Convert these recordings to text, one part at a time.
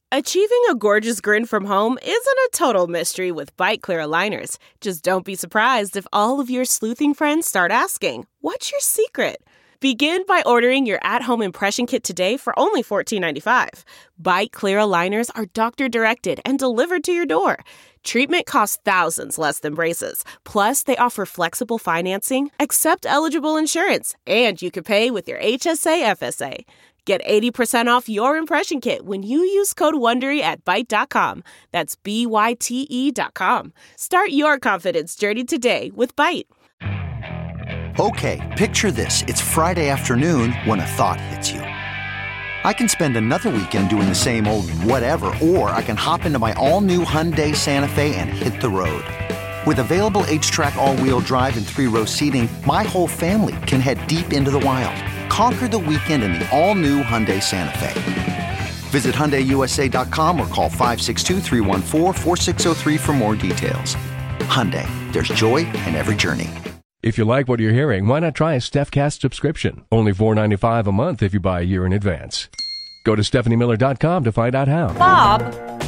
Achieving a gorgeous grin from home isn't a total mystery with Byte Clear aligners. Just don't be surprised if all of your sleuthing friends start asking, "What's your secret?" Begin by ordering your at-home impression kit today for only $14.95. Byte Clear aligners are doctor-directed and delivered to your door. Treatment costs thousands less than braces. Plus, they offer flexible financing, accept eligible insurance, and you can pay with your HSA FSA. Get 80% off your impression kit when you use code WONDERY at Byte.com. That's BYTE.com. Start your confidence journey today with Byte. Okay, picture this. It's Friday afternoon when a thought hits you. I can spend another weekend doing the same old whatever, or I can hop into my all-new Hyundai Santa Fe and hit the road. With available H-Track all-wheel drive and 3-row seating, my whole family can head deep into the wild. Conquer the weekend in the all-new Hyundai Santa Fe. Visit HyundaiUSA.com or call 562-314-4603 for more details. Hyundai, there's joy in every journey. If you like what you're hearing, why not try a StephCast subscription? Only $4.95 a month if you buy a year in advance. Go to StephanieMiller.com to find out how. Bob,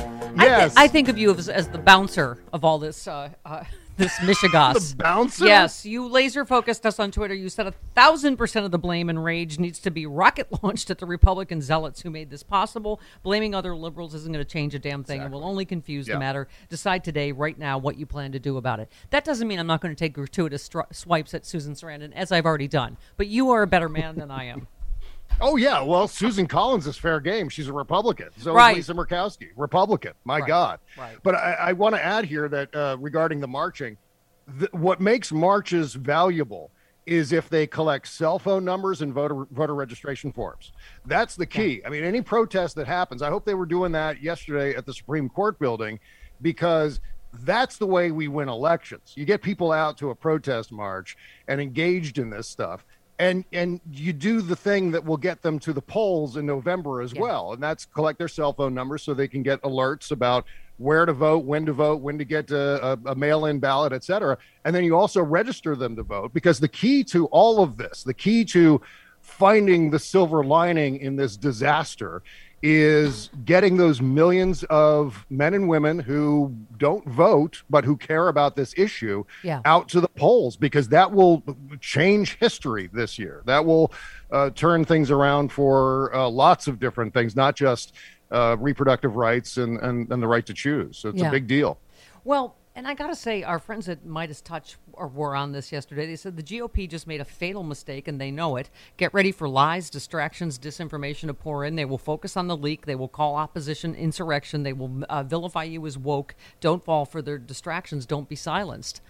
yes. I think of you as the bouncer of all this this Michigas. The bouncer? Yes, you laser focused us on Twitter. You said 1,000% of the blame and rage needs to be rocket launched at the Republican zealots who made this possible. Blaming other liberals isn't going to change a damn thing and will only confuse the matter. Decide today, right now, what you plan to do about it. That doesn't mean I'm not going to take gratuitous swipes at Susan Sarandon, as I've already done. But you are a better man than I am. Oh, yeah. Well, Susan Collins is fair game. She's a Republican. So Right. is Lisa Murkowski, Republican. My God. Right. But I want to add here that regarding the marching, what makes marches valuable is if they collect cell phone numbers and voter registration forms. That's the key. I mean, any protest that happens, I hope they were doing that yesterday at the Supreme Court building, because that's the way we win elections. You get people out to a protest march and engaged in this stuff. And you do the thing that will get them to the polls in November as well. And that's collect their cell phone numbers so they can get alerts about where to vote, when to get a mail-in ballot, et cetera. And then you also register them to vote, because the key to all of this, the key to finding the silver lining in this disaster, is getting those millions of men and women who don't vote but who care about this issue out to the polls, because that will change history this year. That will turn things around for lots of different things, not just reproductive rights and the right to choose. So it's a big deal. Well, and I got to say, our friends at Midas Touch were on this yesterday. They said the GOP just made a fatal mistake, and they know it. Get ready for lies, distractions, disinformation to pour in. They will focus on the leak. They will call opposition insurrection. They will vilify you as woke. Don't fall for their distractions. Don't be silenced.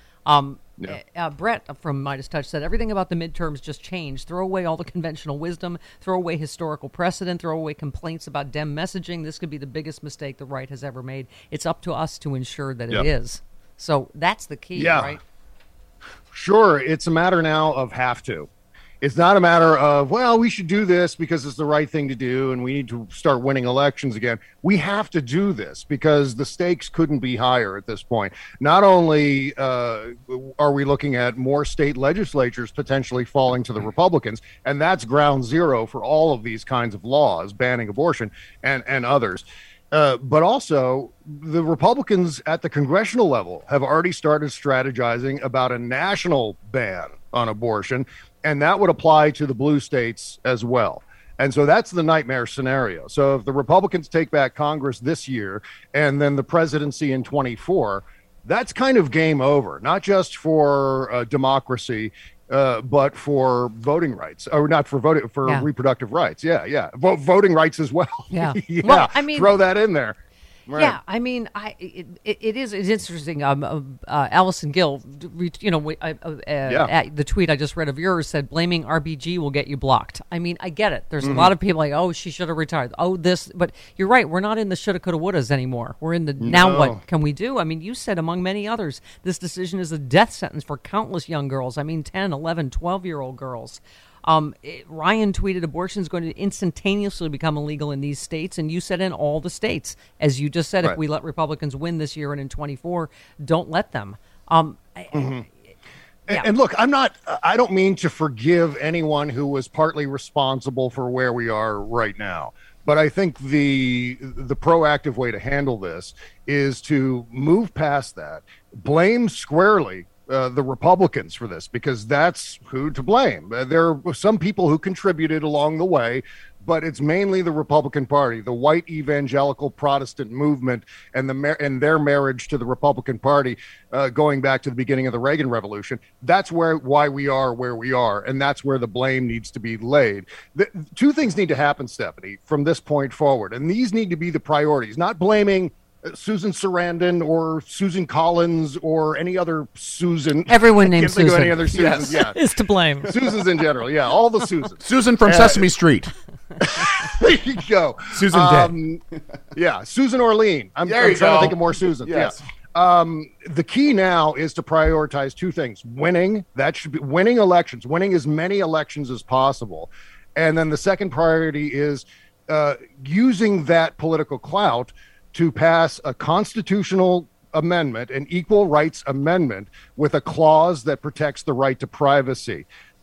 Brett from Midas Touch said everything about the midterms just changed. Throw away all the conventional wisdom. Throw away historical precedent. Throw away complaints about Dem messaging. This could be the biggest mistake the right has ever made. It's up to us to ensure that it is. So that's the key, right? Sure. It's a matter now of have to. It's not a matter of, well, we should do this because it's the right thing to do and we need to start winning elections again. We have to do this because the stakes couldn't be higher at this point. Not only are we looking at more state legislatures potentially falling to the Republicans, and that's ground zero for all of these kinds of laws, banning abortion and others. But also, the Republicans at the congressional level have already started strategizing about a national ban on abortion, and that would apply to the blue states as well. And so that's the nightmare scenario. So if the Republicans take back Congress this year and then the presidency in 24, that's kind of game over, not just for democracy, but for voting rights, or not for voting, for reproductive rights. Voting rights as well. Well, I mean, throw that in there. Right. Yeah, I mean, it's interesting. Allison Gill, the tweet I just read of yours said, blaming RBG will get you blocked. I mean, I get it. There's a lot of people like, oh, she should have retired. Oh, this. But you're right. We're not in the shoulda, coulda, wouldas anymore. We're in the now what can we do? I mean, you said, among many others, this decision is a death sentence for countless young girls. I mean, 10, 11, 12-year-old girls. Ryan tweeted, abortion is going to instantaneously become illegal in these states. And you said in all the states, as you just said, if we let Republicans win this year and in 24, don't let them. And look, I don't mean to forgive anyone who was partly responsible for where we are right now. But I think the proactive way to handle this is to move past that, blame squarely the Republicans for this, because that's who to blame. There are some people who contributed along the way, but it's mainly the Republican Party, the white evangelical Protestant movement, and their marriage to the Republican Party, going back to the beginning of the Reagan Revolution. That's why we are where we are, and that's where the blame needs to be laid. Two things need to happen, Stephanie, from this point forward, and these need to be the priorities. Not blaming Susan Sarandon or Susan Collins or any other Susan. Everyone named Susan. Any other Susans. Yes. Yeah. Is to blame. Susans in general. Yeah, all the Susans. Susan from Sesame Street. There you go. Susan dead. Yeah, Susan Orlean. I'm trying to think of more Susans. Yes. Yeah. The key now is to prioritize two things. Winning. That should be winning elections. Winning as many elections as possible. And then the second priority is using that political clout to pass a constitutional amendment, an equal rights amendment with a clause that protects the right to privacy.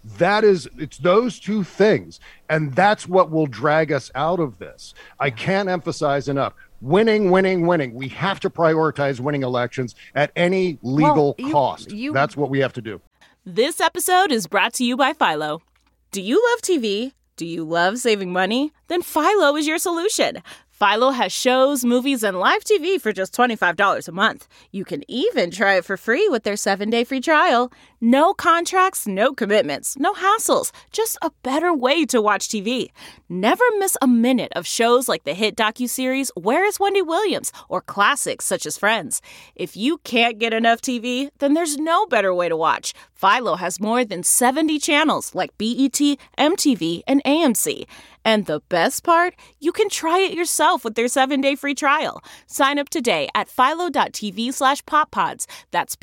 It's those two things. And that's what will drag us out of this. I can't emphasize enough. Winning. We have to prioritize winning elections at any legal cost. That's what we have to do. This episode is brought to you by Philo. Do you love TV? Do you love saving money? Then Philo is your solution. Philo has shows, movies, and live TV for just $25 a month. You can even try it for free with their 7-day free trial. No contracts, no commitments, no hassles. Just a better way to watch TV. Never miss a minute of shows like the hit docuseries Where is Wendy Williams? Or classics such as Friends. If you can't get enough TV, then there's no better way to watch. Philo has more than 70 channels like BET, MTV, and AMC. And the best part? You can try it yourself with their 7-day free trial. Sign up today at philo.tv/poppods. That's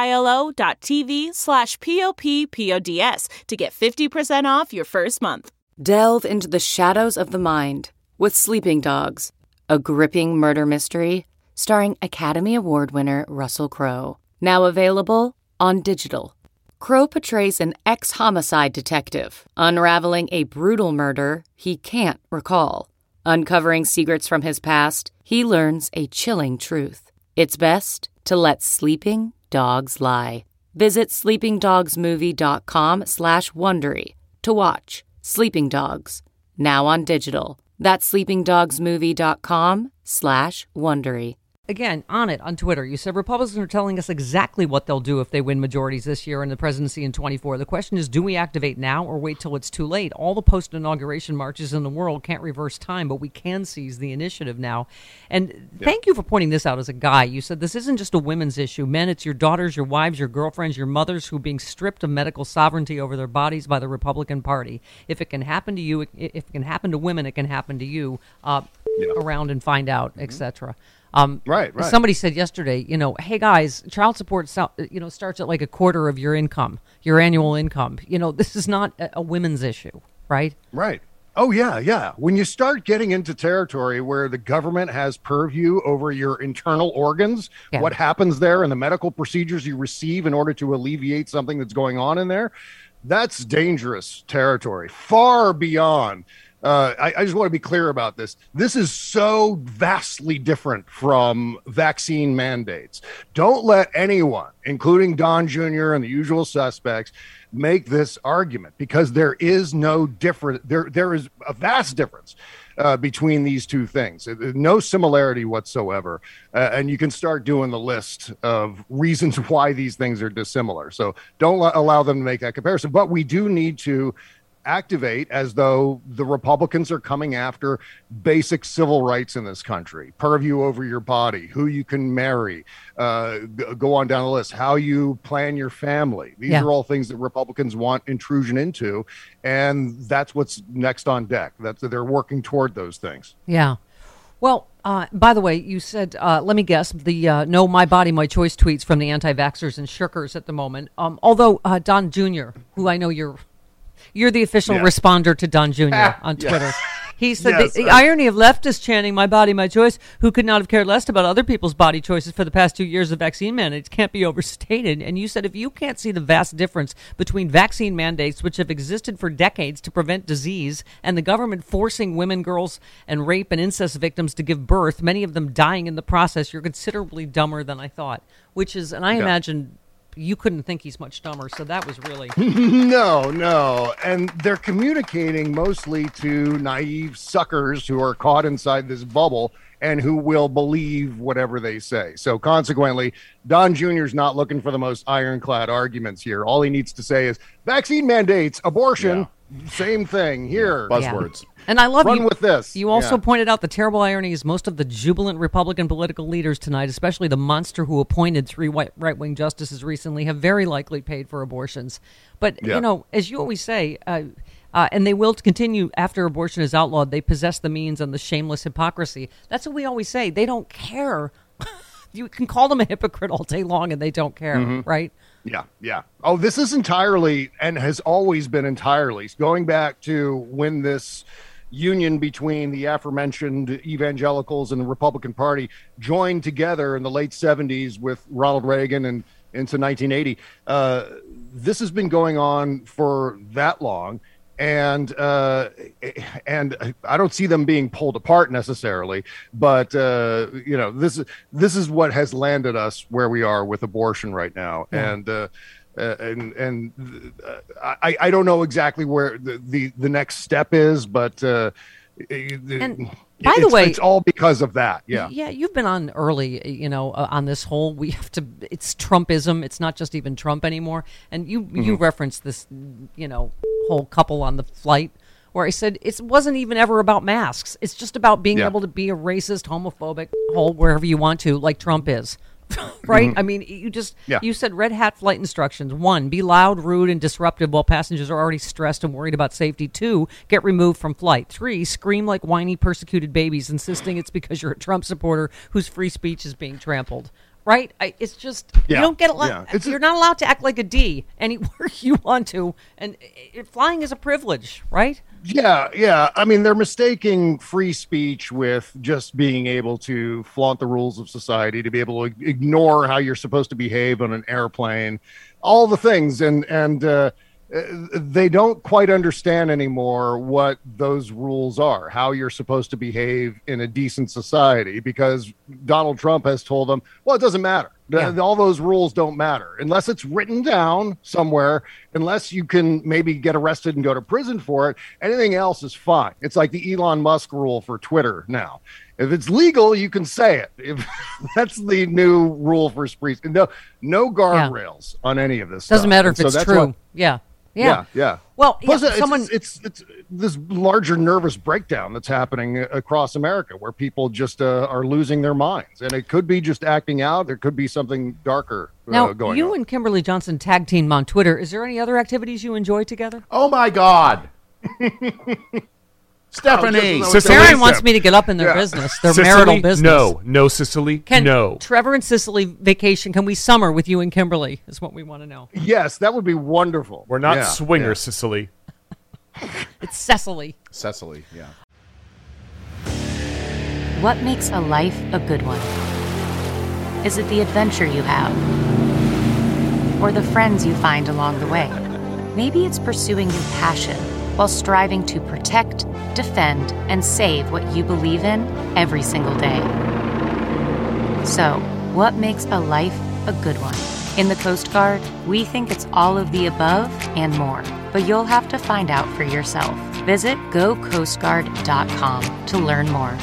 philo.tv/POPPODS to get 50% off your first month. Delve into the shadows of the mind with Sleeping Dogs, a gripping murder mystery starring Academy Award winner Russell Crowe. Now available on digital. Crowe portrays an ex-homicide detective, unraveling a brutal murder he can't recall. Uncovering secrets from his past, he learns a chilling truth. It's best to let sleeping dogs lie. Visit sleepingdogsmovie.com/Wondery to watch Sleeping Dogs, now on digital. That's sleepingdogsmovie.com/Wondery. Again, on Twitter, you said Republicans are telling us exactly what they'll do if they win majorities this year in the presidency in 24. The question is, do we activate now or wait till it's too late? All the post-inauguration marches in the world can't reverse time, but we can seize the initiative now. And thank you for pointing this out as a guy. You said this isn't just a women's issue. Men, it's your daughters, your wives, your girlfriends, your mothers who are being stripped of medical sovereignty over their bodies by the Republican Party. If it can happen to you, if it can happen to women, it can happen to you. Around and find out, etc. Right. Somebody said yesterday, hey guys, child support, starts at like a quarter of your income, your annual income. This is not a women's issue, right? Right. Oh, yeah. When you start getting into territory where the government has purview over your internal organs, what happens there and the medical procedures you receive in order to alleviate something that's going on in there, that's dangerous territory, far beyond. I just want to be clear about this. This is so vastly different from vaccine mandates. Don't let anyone, including Don Jr. and the usual suspects, make this argument, because there is no difference. There is a vast difference between these two things. No similarity whatsoever. And you can start doing the list of reasons why these things are dissimilar. So don't allow them to make that comparison. But we do need to activate as though the Republicans are coming after basic civil rights in this country, purview over your body, who you can marry, go on down the list, how you plan your family. These are all things that Republicans want intrusion into, and that's what's next on deck. They're working toward those things. Yeah. Well, by the way, you said, let me guess, the no my body, my choice tweets from the anti-vaxxers and shirkers at the moment. Although Don Jr., who I know you're the official responder to Don Jr. on Twitter. He said Yes, the irony of leftists chanting "my body, my choice," who could not have cared less about other people's body choices for the past 2 years of vaccine mandates, can't be overstated. And you said if you can't see the vast difference between vaccine mandates, which have existed for decades to prevent disease, and the government forcing women, girls, and rape and incest victims to give birth, many of them dying in the process, you're considerably dumber than I thought. Which is, and I imagine you couldn't think he's much dumber, so that was really... No. And they're communicating mostly to naive suckers who are caught inside this bubble and who will believe whatever they say. So consequently, Don Jr.'s not looking for the most ironclad arguments here. All he needs to say is vaccine mandates, abortion, same thing here. Buzzwords. And I love Run you. with this. You also pointed out the terrible irony is most of the jubilant Republican political leaders tonight, especially the monster who appointed 3 right-wing justices recently, have very likely paid for abortions. But, you know, as you always say, and they will continue after abortion is outlawed, they possess the means and the shameless hypocrisy. That's what we always say. They don't care. You can call them a hypocrite all day long and they don't care, right? Yeah. Oh, this is entirely and has always been entirely going back to when this union between the aforementioned evangelicals and the Republican Party joined together in the late 70s with Ronald Reagan and into 1980. This has been going on for that long. And I don't see them being pulled apart necessarily, but this is what has landed us where we are with abortion right now. Yeah. And I don't know exactly where the next step is, but by the way, it's all because of that. Yeah, you've been on early, on this whole. It's Trumpism. It's not just even Trump anymore. And you referenced this, whole couple on the flight where I said it wasn't even ever about masks. It's just about being able to be a racist, homophobic, wherever you want to, like Trump is. Right? I mean, you said red hat flight instructions. 1, be loud, rude, and disruptive while passengers are already stressed and worried about safety. 2, get removed from flight. 3, scream like whiny, persecuted babies, insisting it's because you're a Trump supporter whose free speech is being trampled. Right? It's just, you don't get you're not allowed to act like a D anywhere you want to. And flying is a privilege, right? Yeah. I mean, they're mistaking free speech with just being able to flaunt the rules of society, to be able to ignore how you're supposed to behave on an airplane, all the things. And they don't quite understand anymore what those rules are, how you're supposed to behave in a decent society, because Donald Trump has told them, well, it doesn't matter. All those rules don't matter unless it's written down somewhere, unless you can maybe get arrested and go to prison for it. Anything else is fine. It's like the Elon Musk rule for Twitter now. If it's legal, you can say it. That's the new rule for free. No guardrails on any of this stuff. Doesn't matter if it's true. Yeah. Well, plus, it's this larger nervous breakdown that's happening across America, where people just are losing their minds, and it could be just acting out. There could be something darker now, going on. You and Kimberly Johnson tag team on Twitter. Is there any other activities you enjoy together? Oh my God. Stephanie, Karen wants me to get up in their business, their marital business. No, Sicily. No. Trevor and Sicily vacation. Can we summer with you and Kimberly? Is what we want to know. Yes, that would be wonderful. We're not swingers, Sicily. It's Cecily. Cecily, yeah. What makes a life a good one? Is it the adventure you have? Or the friends you find along the way? Maybe it's pursuing your passion while striving to protect, defend, and save what you believe in every single day. So, what makes a life a good one? In the Coast Guard, we think it's all of the above and more, but you'll have to find out for yourself. Visit gocoastguard.com to learn more.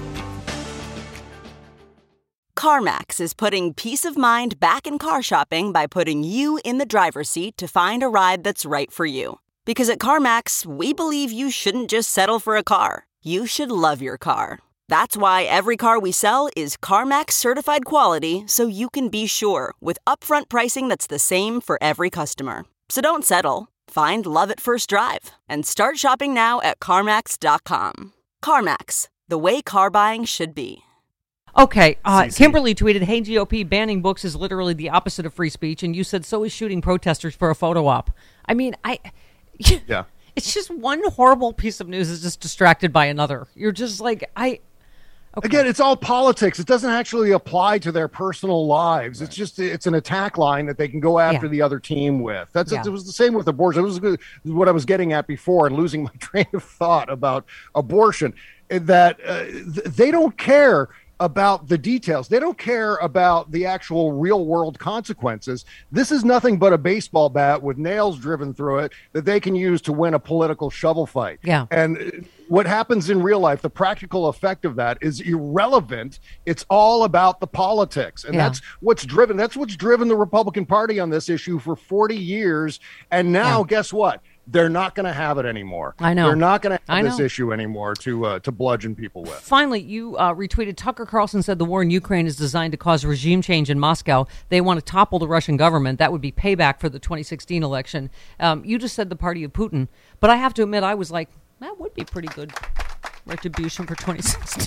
CarMax is putting peace of mind back in car shopping by putting you in the driver's seat to find a ride that's right for you. Because at CarMax, we believe you shouldn't just settle for a car. You should love your car. That's why every car we sell is CarMax certified quality, so you can be sure with upfront pricing that's the same for every customer. So don't settle. Find love at first drive and start shopping now at CarMax.com. CarMax, the way car buying should be. Okay, Kimberly tweeted, "Hey GOP, banning books is literally the opposite of free speech," and you said so is shooting protesters for a photo op. I mean, It's just one horrible piece of news is just distracted by another. You're just like, okay. Again, it's all politics. It doesn't actually apply to their personal lives. Right. It's an attack line that they can go after the other team with. It was the same with abortion. It was what I was getting at before and losing my train of thought about abortion, that they don't care about the details. They don't care about the actual real world consequences. This is nothing but a baseball bat with nails driven through it that they can use to win a political shovel fight. Yeah. And what happens in real life, the practical effect of that is irrelevant. It's all about the politics. And that's what's driven the Republican Party on this issue for 40 years. And now guess what? They're not going to have it anymore. I know. They're not going to have this issue anymore to bludgeon people with. Finally, you retweeted Tucker Carlson said the war in Ukraine is designed to cause regime change in Moscow. They want to topple the Russian government. That would be payback for the 2016 election. You just said the party of Putin. But I have to admit, I was like, that would be pretty good retribution for 2016.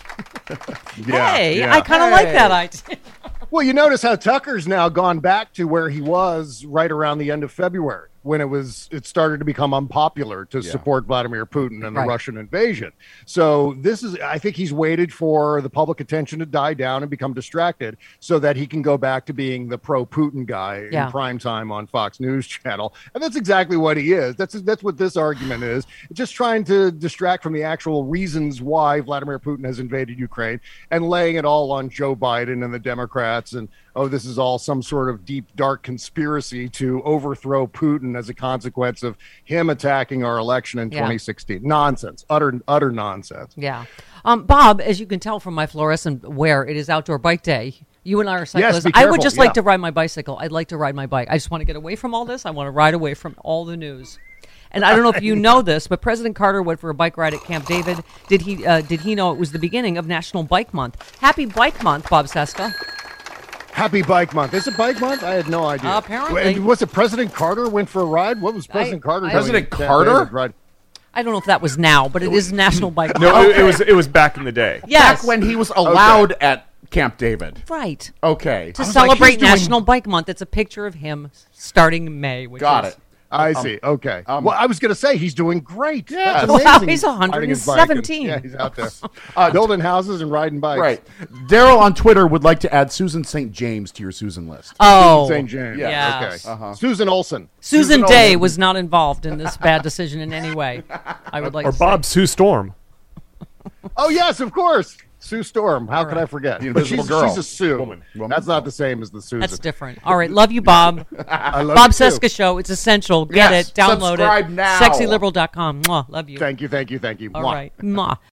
I kind of like that idea. Well, you notice how Tucker's now gone back to where he was right around the end of February, when it started to become unpopular to support Vladimir Putin and the Russian invasion. So I think he's waited for the public attention to die down and become distracted so that he can go back to being the pro-Putin guy in prime time on Fox News Channel. And that's exactly what he is. That's what this argument is. It's just trying to distract from the actual reasons why Vladimir Putin has invaded Ukraine and laying it all on Joe Biden and the Democrats. And, this is all some sort of deep, dark conspiracy to overthrow Putin as a consequence of him attacking our election in 2016. Nonsense. Utter nonsense. Yeah. Bob, as you can tell from my fluorescent wear, it is outdoor bike day. You and I are cyclists. Yes, be careful. I would just like to ride my bicycle. I'd like to ride my bike. I just want to get away from all this. I want to ride away from all the news. And I don't know if you know this, but President Carter went for a bike ride at Camp David. Did he know it was the beginning of National Bike Month? Happy Bike Month, Bob Cesca. Happy Bike Month. Is it Bike Month? I had no idea. Apparently. Was it President Carter went for a ride? What was President Carter doing? President Carter? I don't know if that was now, but it is National Bike Month. No, it was back in the day. Yes. Back when he was allowed at Camp David. Right. Okay. To celebrate National Bike Month. It's a picture of him starting May. Got it. I see. Okay. Well, I was going to say he's doing great. Yeah. Wow, he's 117. Yeah, he's out there building houses and riding bikes. Right. Daryl on Twitter would like to add Susan St. James to your Susan list. Oh. Susan St. James. Yes. Okay. Susan Olsen. Susan Day was not involved in this bad decision in any way. I would like to say. Or Bob Sue Storm. Oh, yes, of course. Sue Storm. How could I forget? But she's a Sue. Woman. That's not the same as the Susan. That's different. All right. Love you, Bob. I love Bob you too. Cesca Show. It's essential. Get it. Download subscribe it. now. Sexyliberal.com. Mwah. Love you. Thank you. All right. Mwah.